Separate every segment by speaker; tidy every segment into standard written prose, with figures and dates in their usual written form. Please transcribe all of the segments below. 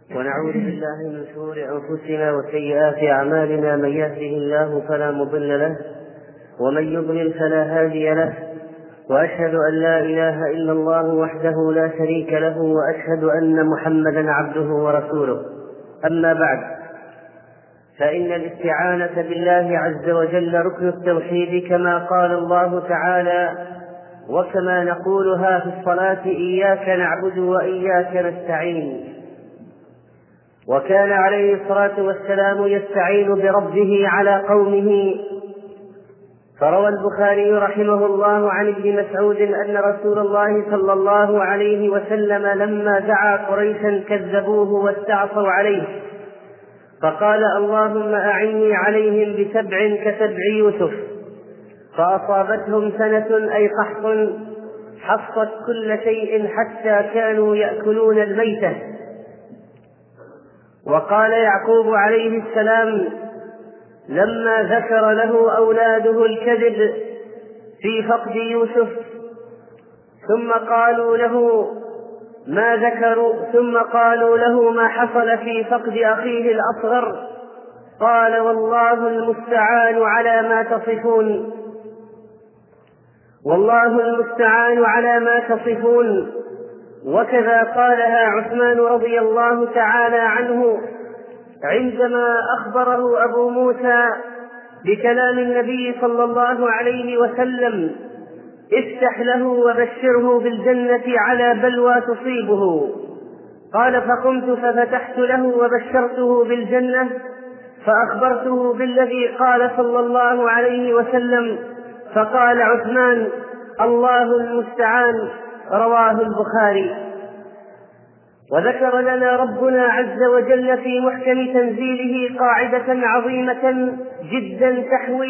Speaker 1: ونعوذ بالله من شرور أنفسنا وسيئات أعمالنا، من يهده الله فلا مضل له ومن يضلل فلا هادي له، وأشهد أن لا إله إلا الله وحده لا شريك له، وأشهد أن محمدا عبده ورسوله. أما بعد، فإن الاستعانة بالله عز وجل ركن التوحيد، كما قال الله تعالى: وكما نقولها في الصلاة: إياك نعبد وإياك نستعين. وكان عليه الصلاة والسلام يستعين بربه على قومه، فروى البخاري رحمه الله عن ابن مسعود أن رسول الله صلى الله عليه وسلم لما دعا قريشا كذبوه واستعصوا عليه، فقال: اللهم أعني عليهم بسبع كسبع يوسف، فأصابتهم سنة أي قحط حصت كل شيء حتى كانوا يأكلون الميتة. وقال يعقوب عليه السلام لما ذكر له أولاده الكذب في فقد يوسف، ثم قالوا له ما حصل في فقد أخيه الأصغر، قال: والله المستعان على ما تصفون. وكذا قالها عثمان رضي الله تعالى عنه عندما أخبره أبو موسى بكلام النبي صلى الله عليه وسلم: افتح له وبشره بالجنة على بلوى تصيبه. قال: فقمت ففتحت له وبشرته بالجنة، فأخبرته بالذي قال صلى الله عليه وسلم، فقال عثمان: الله المستعان. رواه البخاري. وذكر لنا ربنا عز وجل في محكم تنزيله قاعدة عظيمة جدا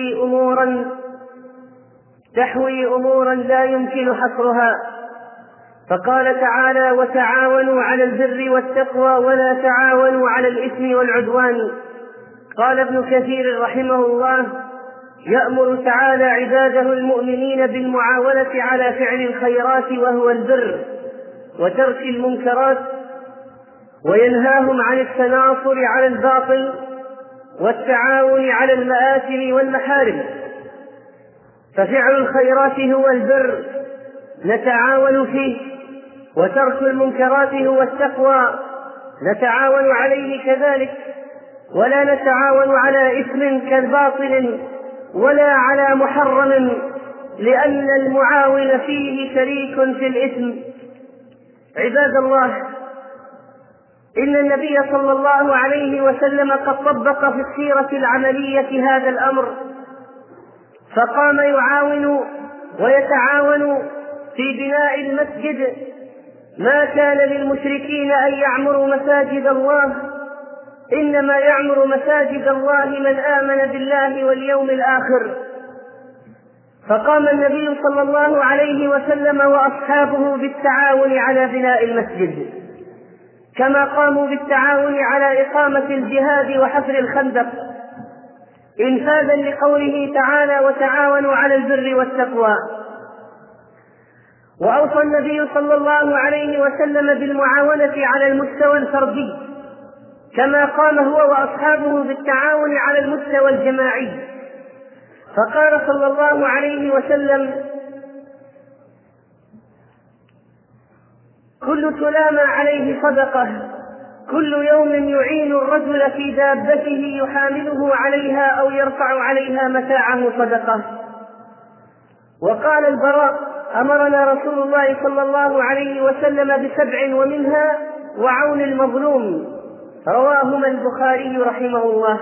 Speaker 1: تحوي أمورا لا يمكن حصرها، فقال تعالى: وتعاونوا على البر والتقوى ولا تعاونوا على الإثم والعدوان. قال ابن كثير رحمه الله: يأمر تعالى عباده المؤمنين بالمعاونة على فعل الخيرات وهو البر وترك المنكرات، وينهاهم عن التناصر على الباطل والتعاون على المآثم والمحارم. ففعل الخيرات هو البر نتعاون فيه، وترك المنكرات هو التقوى نتعاون عليه كذلك، ولا نتعاون على إثم كالباطل ولا على محرم، لأن المعاون فيه شريك في الإثم. عباد الله، إن النبي صلى الله عليه وسلم قد طبق في السيرة العملية هذا الأمر، فقام يعاون ويتعاون في بناء المسجد. ما كان للمشركين أن يعمروا مساجد الله، إنما يعمر مساجد الله من آمن بالله واليوم الآخر. فقام النبي صلى الله عليه وسلم وأصحابه بالتعاون على بناء المسجد، كما قاموا بالتعاون على إقامة الجهاد وحفر الخندق، إنفاذا لقوله تعالى: وتعاونوا على البر والتقوى. وأوصى النبي صلى الله عليه وسلم بالمعاونة على المستوى الفردي، كما قام هو وأصحابه بالتعاون على المستوى الجماعي، فقال صلى الله عليه وسلم: كل سلام عليه صدقة، كل يوم يعين الرجل في دابته يحامله عليها أو يرفع عليها متاعه صدقة. وقال البراء: أمرنا رسول الله صلى الله عليه وسلم ب7، ومنها وعون المظلوم. رواهما البخاري رحمه الله.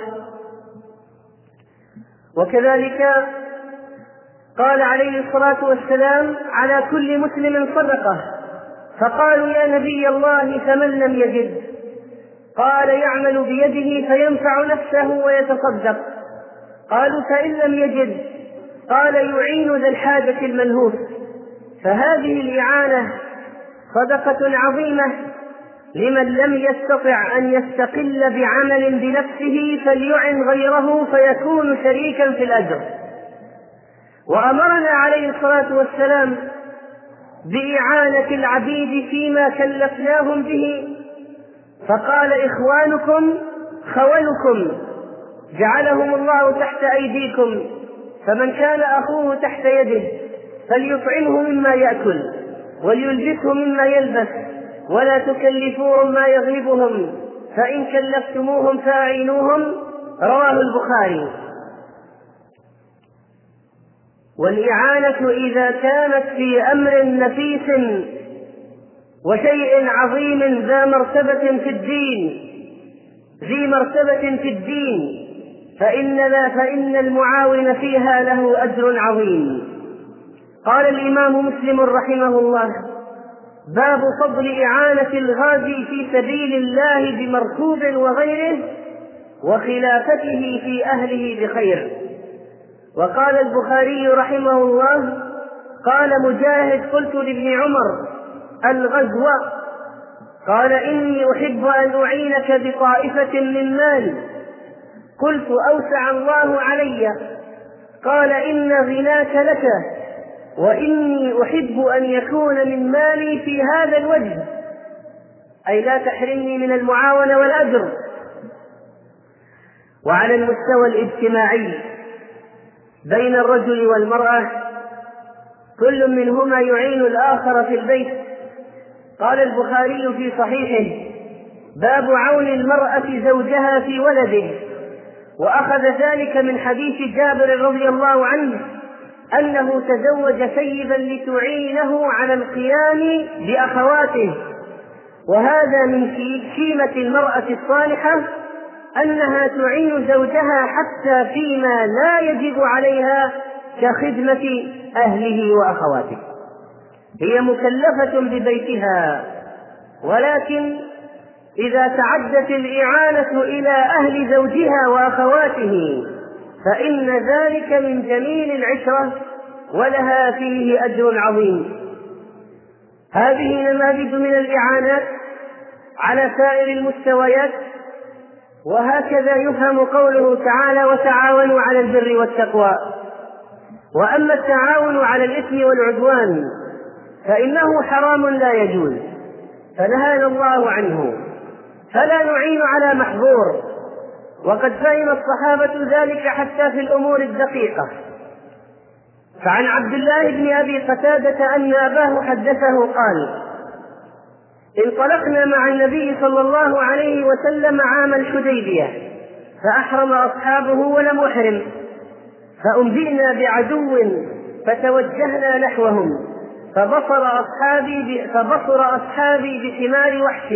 Speaker 1: وكذلك قال عليه الصلاة والسلام: على كل مسلم صدقة. فقالوا: يا نبي الله، فمن لم يجد؟ قال: يعمل بيده فينفع نفسه ويتصدق. قالوا: فإن لم يجد؟ قال: يعين ذا الحاجة المنهوس. فهذه الإعانة صدقة عظيمة لمن لم يستطع أن يستقل بعمل بنفسه، فليعن غيره فيكون شريكا في الأجر. وأمرنا عليه الصلاة والسلام بإعانة العبيد فيما كلفناهم به، فقال إخوانكم خولكم جعلهم الله تحت أيديكم، فمن كان أخوه تحت يده فليطعمه مما يأكل وليلبسه مما يلبس، ولا تكلفوهم ما يغلبهم، فإن كلفتموهم فأعينوهم. رواه البخاري. والإعانة إذا كانت في أمر نفيس وشيء عظيم ذي مرتبة في الدين فإن المعاون فيها له أجر عظيم. قال الإمام مسلم رحمه الله: باب فضل إعانة الغازي في سبيل الله بمركوب وغيره وخلافته في أهله بخير. وقال البخاري رحمه الله: قال مجاهد: قلت لابن عمر: الغزو؟ قال: إني أحب أن أعينك بطائفة من مال. قلت: أوسع الله علي. قال: إن غناك لك، وإني أحب أن يكون من مالي في هذا الوجه، أي لا تحرمني من المعاونة والأجر. وعلى المستوى الاجتماعي بين الرجل والمرأة كل منهما يعين الآخر في البيت. قال البخاري في صحيحه: باب عون المرأة زوجها في ولده. وأخذ ذلك من حديث جابر رضي الله عنه أنه تزوج سيدا لتعينه على القيام بأخواته. وهذا من شيمة المرأة الصالحة أنها تعين زوجها حتى فيما لا يجب عليها كخدمة أهله وأخواته. هي مكلفة ببيتها، ولكن إذا تعدت الإعانة إلى أهل زوجها وأخواته فإن ذلك من جميل العشرة ولها فيه أجر عظيم. هذه نماذج من الإعانات على سائر المستويات. وهكذا يفهم قوله تعالى: وتعاونوا على البر والتقوى. وأما التعاون على الإثم والعدوان فإنه حرام لا يجوز، فنهانا الله عنه، فلا نعين على محظور. وقد فهم الصحابة ذلك حتى في الأمور الدقيقة. فعن عبد الله بن أبي قتادة أن أباه حدثه قال: انطلقنا مع النبي صلى الله عليه وسلم عام الحديبية، فأحرم أصحابه ولم أحرم، فأنبئنا بعدو فتوجهنا نحوهم، فبصر أصحابي بحمار وحش،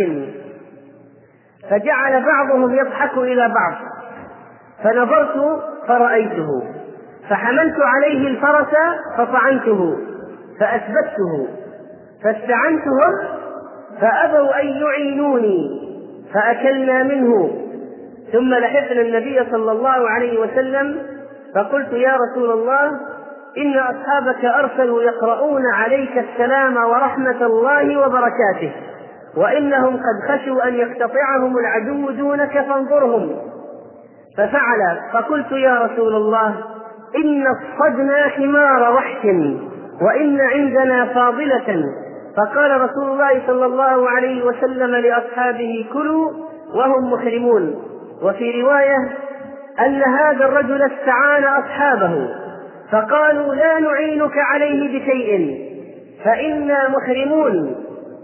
Speaker 1: فجعل بعضهم يضحك إلى بعض، فنظرت فرأيته، فحملت عليه الفرس فطعنته فأثبته، فاستعنتهم فأبوا أن يعينوني فأكلنا منه. ثم لحقنا النبي صلى الله عليه وسلم فقلت: يا رسول الله، إن أصحابك أرسلوا يقرؤون عليك السلام ورحمة الله وبركاته، وإنهم قد خشوا أن يقتطعهم العدو دونك فانظرهم. ففعل. فقلت: يا رسول الله، إن اصطدنا حمار وحش وإن عندنا فاضلة. فقال رسول الله صلى الله عليه وسلم لأصحابه: كلوا وهم محرمون. وفي رواية أن هذا الرجل استعان أصحابه فقالوا: لا نعينك عليه بشيء فإنا محرمون.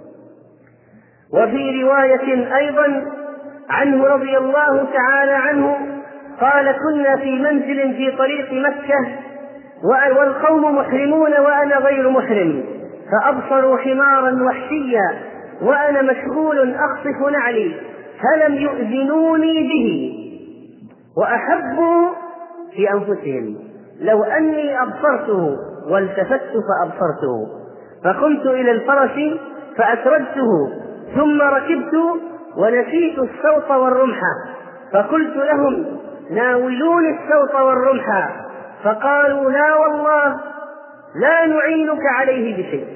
Speaker 1: وفي رواية أيضا عنه رضي الله تعالى عنه قال: كنا في منزل في طريق مكة والقوم محرمون وأنا غير محرم، فأبصروا حمارا وحشيا وأنا مشغول أخصف نعلي، فلم يؤذنوني به، وأحبوا في أنفسهم لو أني أبصرته والتفت فأبصرته، فقمت إلى الفرس فأسردته، ثم ركبت ونسيت السوط والرمح، فقلت لهم: ناولوني السوط والرمح، فقالوا: لا والله لا نعينك عليه بشيء.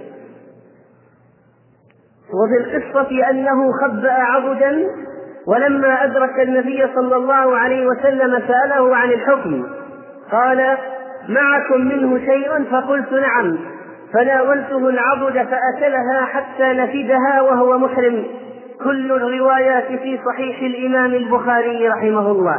Speaker 1: وفي القصة أنه خبأ عبدا، ولما أدرك النبي صلى الله عليه وسلم سأله عن الحكم، قال: معكم منه شيء؟ فقلت: نعم. فناولته العبد فأكلها حتى نفدها وهو محرم. كل الروايات في صحيح الإمام البخاري رحمه الله،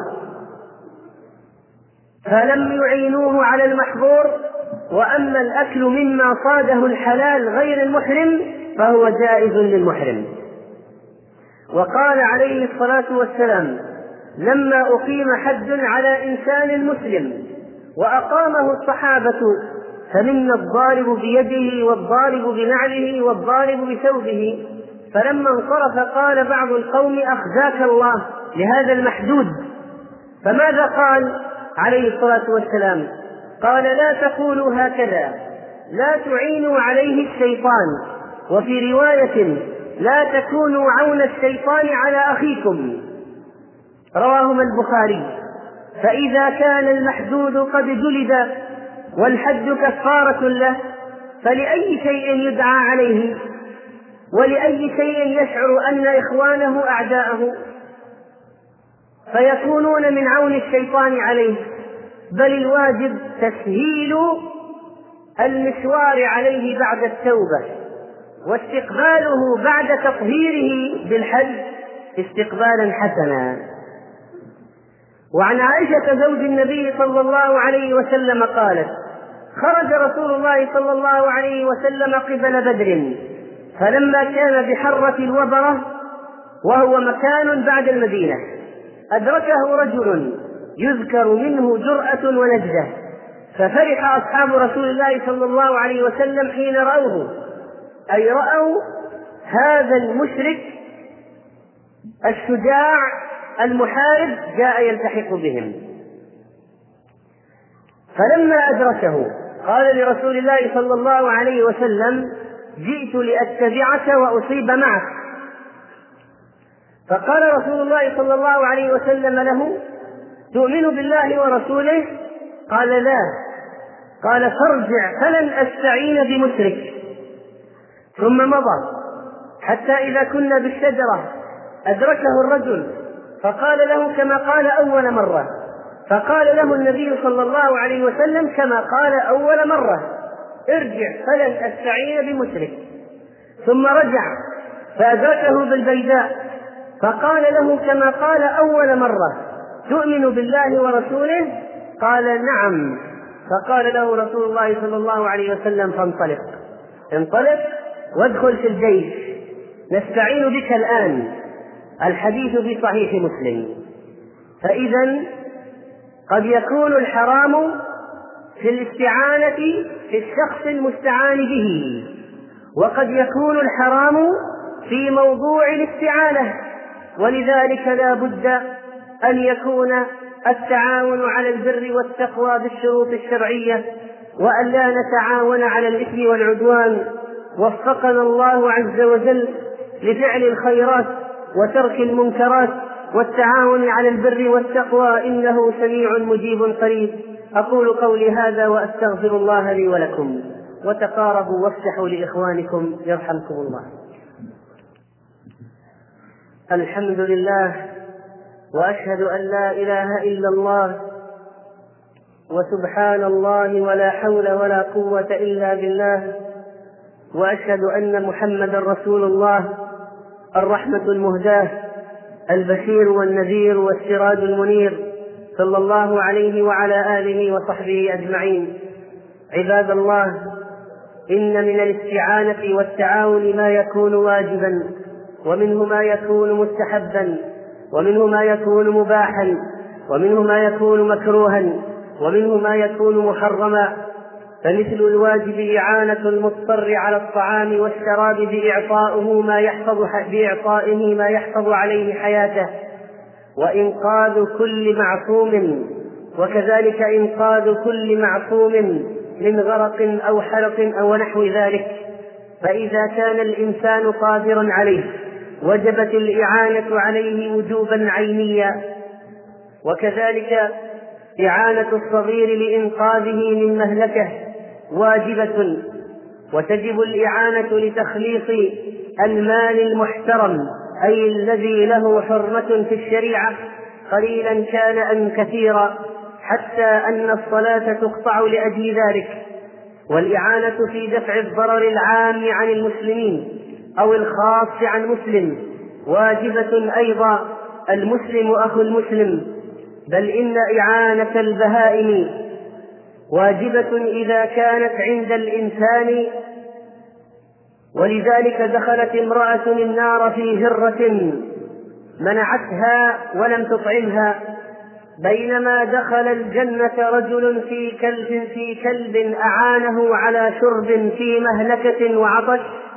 Speaker 1: فلم يعينوه على المحظور. وأما الأكل مما صاده الحلال غير المحرم فهو جائز للمحرم. وقال عليه الصلاة والسلام: لما أقيم حد على إنسان مسلم وأقامه الصحابة فمنا الضارب بيده والضارب بنعله والضارب بثوبه، فلما انصرف قال بعض القوم: أخزاك الله لهذا المحدود. فماذا قال عليه الصلاة والسلام؟ قال: لا تقولوا هكذا، لا تعينوا عليه الشيطان. وفي رواية: لا تكونوا عون الشيطان على أخيكم. رواهما البخاري. فإذا كان المحدود قد جلد والحد كفارة له، فلأي شيء يدعى عليه؟ ولأي شيء يشعر أن إخوانه أعداءه فيكونون من عون الشيطان عليه؟ بل الواجب تسهيل المشوار عليه بعد التوبة، واستقباله بعد تطهيره بالحج استقبالا حسنا. وعن عائشة زوج النبي صلى الله عليه وسلم قالت: خرج رسول الله صلى الله عليه وسلم قبل بدر، فلما كان بحرة الوبرة وهو مكان بعد المدينة أدركه رجل يذكر منه جرأة ونجدة، ففرح أصحاب رسول الله صلى الله عليه وسلم حين رأوه، أي رأوا هذا المشرك الشجاع المحارب جاء يلتحق بهم. فلما أدركه قال لرسول الله صلى الله عليه وسلم: جئت لأتبعك وأصيب معك. فقال رسول الله صلى الله عليه وسلم له: تؤمن بالله ورسوله؟ قال: لا. قال: فارجع فلن أستعين بمشرك. ثم مضى حتى إذا كنا بالشجرة أدركه الرجل فقال له كما قال أول مرة، فقال له النبي صلى الله عليه وسلم كما قال أول مرة: ارجع فلن أستعين بمشرك. ثم رجع فأدركه بالبيداء فقال له كما قال أول مرة: تؤمن بالله ورسوله؟ قال: نعم. فقال له رسول الله صلى الله عليه وسلم: فانطلق، انطلق وادخل في الجيش، نستعين بك الآن. الحديث في صحيح مسلم. فإذا قد يكون الحرام في الاستعانة في الشخص المستعان به، وقد يكون الحرام في موضوع الاستعانة، ولذلك لا بد أن يكون التعاون على البر والتقوى بالشروط الشرعية، وأن لا نتعاون على الإثم والعدوان. وفقنا الله عز وجل لفعل الخيرات وترك المنكرات والتعاون على البر والتقوى، إنه سميع مجيب قريب. أقول قولي هذا وأستغفر الله لي ولكم، وتقاربوا وافتحوا لإخوانكم يرحمكم الله. الحمد لله، وأشهد أن لا إله إلا الله، وسبحان الله ولا حول ولا قوة إلا بالله، وأشهد أن محمدا رسول الله، الرحمة المهداة، البشير والنذير والسراج المنير، صلى الله عليه وعلى آله وصحبه أجمعين. عباد الله، إن من الاستعانة والتعاون ما يكون واجبا، ومنه ما يكون مستحبا، ومنه ما يكون مباحا، ومنه ما يكون مكروها، ومنه ما يكون محرما. فمثل الواجب إعانة المضطر على الطعام والشراب بإعطائه ما يحفظ عليه حياته، وإنقاذ كل معصوم، وكذلك إنقاذ كل معصوم من غرق أو حرق أو نحو ذلك. فإذا كان الإنسان قادرا عليه وجبت الإعانة عليه وجوبا عينيا، وكذلك إعانة الصغير لإنقاذه من مهلكة واجبة، وتجب الإعانة لتخليص المال المحترم، أي الذي له حرمة في الشريعة، قليلا كان أم كثيرا، حتى أن الصلاة تقطع لأجل ذلك. والإعانة في دفع الضرر العام عن المسلمين أو الخاص عن مسلم واجبة أيضا المسلم أخو المسلم، بل إن إعانة البهائم واجبة إذا كانت عند الإنسان. ولذلك دخلت امرأة النار في هرة منعتها ولم تطعمها، بينما دخل الجنة رجل في كلب أعانه على شرب في مهلكة وعطش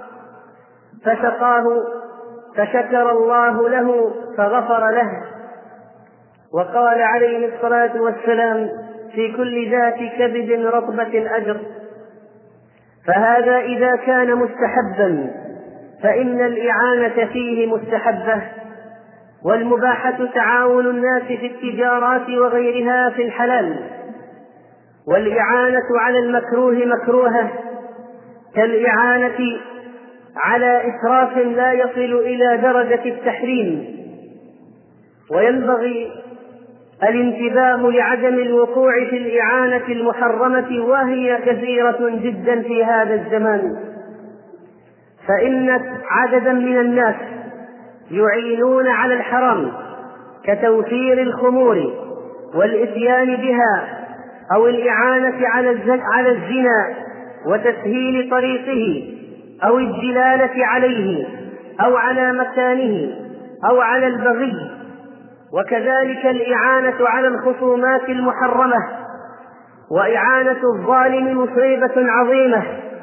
Speaker 1: فسقاه فشكر الله له فغفر له. وقال عليه الصلاة والسلام: في كل ذات كبد رطبة أجر. فهذا إذا كان مستحبا، فإن الإعانة فيه مستحبة، والمباحة تعاون الناس في التجارات وغيرها في الحلال، والإعانة على المكروه مكروهة، كالإعانة على إسراف لا يصل إلى درجة التحريم. وينبغي الانتباه لعدم الوقوع في الإعانة المحرمة، وهي كثيرة جدا في هذا الزمان، فإن عددا من الناس يعينون على الحرام كتوفير الخمور والإتيان بها، أو الإعانة على الزنا وتسهيل طريقه، أو الدلالة عليه، أو على مكانه، أو على البغي، وكذلك الإعانة على الخصومات المحرمة. وإعانة الظالم مصيبة عظيمة.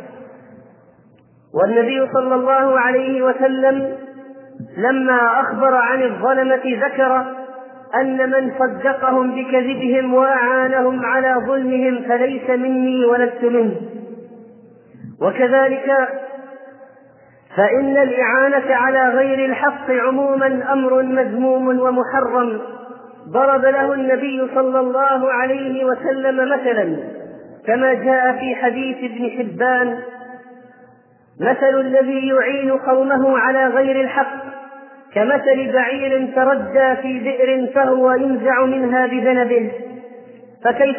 Speaker 1: والنبي صلى الله عليه وسلم لما أخبر عن الظلمة ذكر أن من صدقهم بكذبهم وأعانهم على ظلمهم فليس مني ولست منه. وكذلك فإن الإعانة على غير الحق عموما أمر مذموم ومحرم. ضرب له النبي صلى الله عليه وسلم مثلا كما جاء في حديث ابن حبان: مثل الذي يعين قومه على غير الحق كمثل بعير تردى في بئر فهو ينزع منها بذنبه، فكيف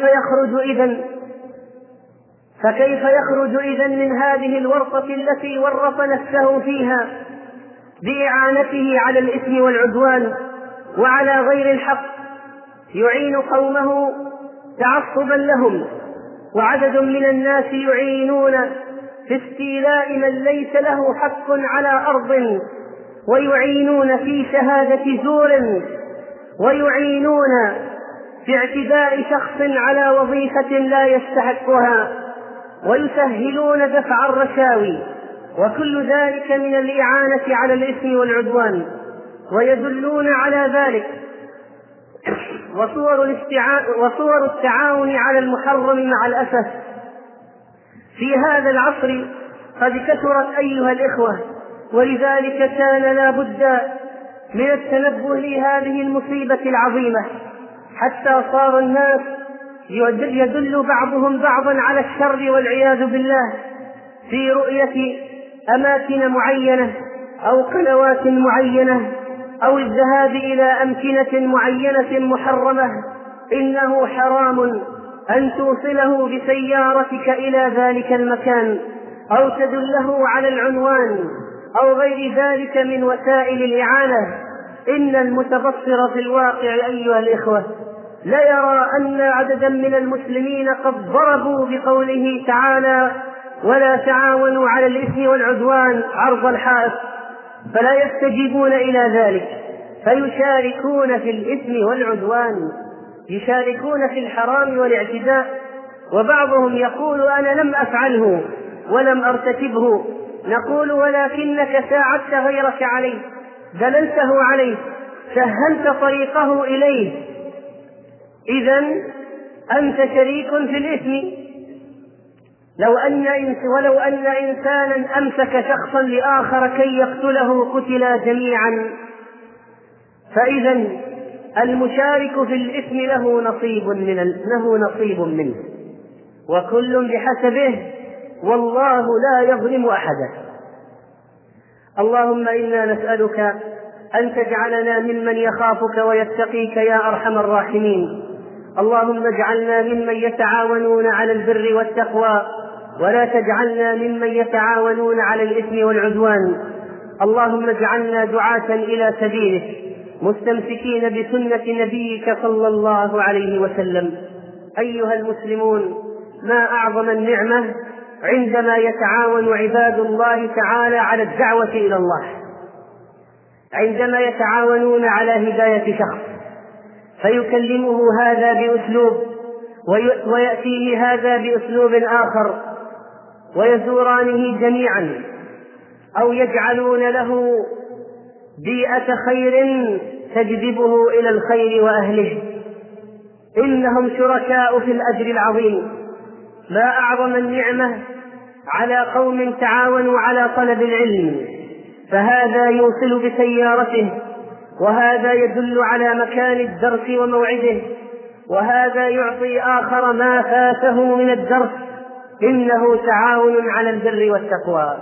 Speaker 1: يخرج إذن من هذه الورطة التي ورط نفسه فيها بإعانته على الإثم والعدوان وعلى غير الحق، يعين قومه تعصبا لهم. وعدد من الناس يعينون في استيلاء من ليس له حق على أرض، ويعينون في شهادة زور، ويعينون في اعتداء شخص على وظيفة لا يستحقها، ويسهلون دفع الرشاوي، وكل ذلك من الإعانة على الإثم والعدوان. ويدلون على ذلك وصور التعاون على المحرم مع الأسف في هذا العصر قد كثرت أيها الإخوة، ولذلك كان لا بد من التنبه لهذه المصيبة العظيمة، حتى صار الناس يدل بعضهم بعضا على الشر والعياذ بالله في رؤية أماكن معينة أو قنوات معينة أو الذهاب إلى أمكنة معينة محرمة. إنه حرام أن توصله بسيارتك إلى ذلك المكان أو تدله على العنوان أو غير ذلك من وسائل الإعانة. إن المتبصر في الواقع أيها الإخوة لا يرى أن عددا من المسلمين قد ضربوا بقوله تعالى: ولا تعاونوا على الإثم والعدوان عرض الحائط، فلا يستجيبون إلى ذلك، فيشاركون في الإثم والعدوان، يشاركون في الحرام والاعتداء. وبعضهم يقول: أنا لم أفعله ولم أرتكبه. نقول: ولكنك ساعدت غيرك عليه، دللته عليه، سهلت طريقه إليه، إذن أنت شريك في الإثم. ولو أن إنسانا أمسك شخصا لآخر كي يقتله قتلا جميعا، فإذا المشارك في الإثم له نصيب منه، وكل بحسبه، والله لا يظلم أحدا. اللهم إنا نسألك أن تجعلنا ممن يخافك ويتقيك يا أرحم الراحمين. اللهم اجعلنا ممن يتعاونون على البر والتقوى، ولا تجعلنا ممن يتعاونون على الإثم والعدوان. اللهم اجعلنا دعاة إلى سبيلك مستمسكين بسنة نبيك صلى الله عليه وسلم. أيها المسلمون، ما أعظم النعمة عندما يتعاون عباد الله تعالى على الدعوة إلى الله، عندما يتعاونون على هداية شخص فيكلمه هذا بأسلوب ويأتيه هذا بأسلوب آخر، ويزورانه جميعا، أو يجعلون له بيئة خير تجذبه إلى الخير وأهله، إنهم شركاء في الأجر العظيم. ما أعظم النعمة على قوم تعاونوا على طلب العلم، فهذا يوصل بسيارته، وهذا يدل على مكان الدرس وموعده، وهذا يعطي آخر ما فاته من الدرس، إنه تعاون على البر والتقوى.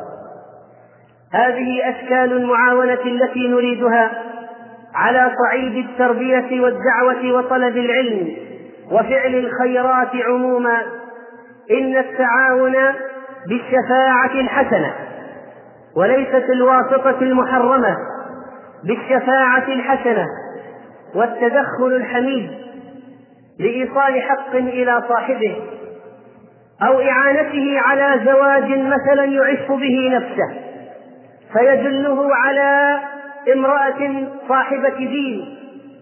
Speaker 1: هذه أشكال المعاونة التي نريدها على صعيد التربية والدعوة وطلب العلم وفعل الخيرات عموما. إن التعاون بالشفاعة الحسنة وليست الواسطة المحرمة، بالشفاعة الحسنة والتدخل الحميد لإيصال حق إلى صاحبه، أو إعانته على زواج مثلا يعف به نفسه فيدله على امرأة صاحبة دين،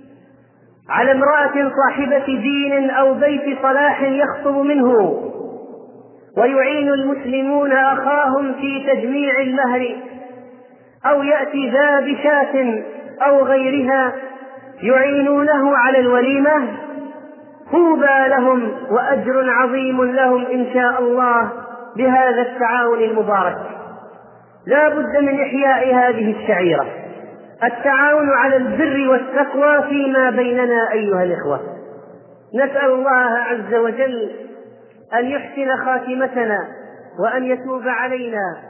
Speaker 1: على امرأة صاحبة دين أو بيت صلاح يخطب منه، ويعين المسلمون أخاهم في تجميع المهر، أو يأتي ذا بشاة أو غيرها يعينونه على الوليمة. طوبى لهم وأجر عظيم لهم إن شاء الله بهذا التعاون المبارك. لا بد من إحياء هذه الشعيرة، التعاون على البر والتقوى فيما بيننا أيها الإخوة. نسأل الله عز وجل أن يحسن خاتمتنا وأن يتوب علينا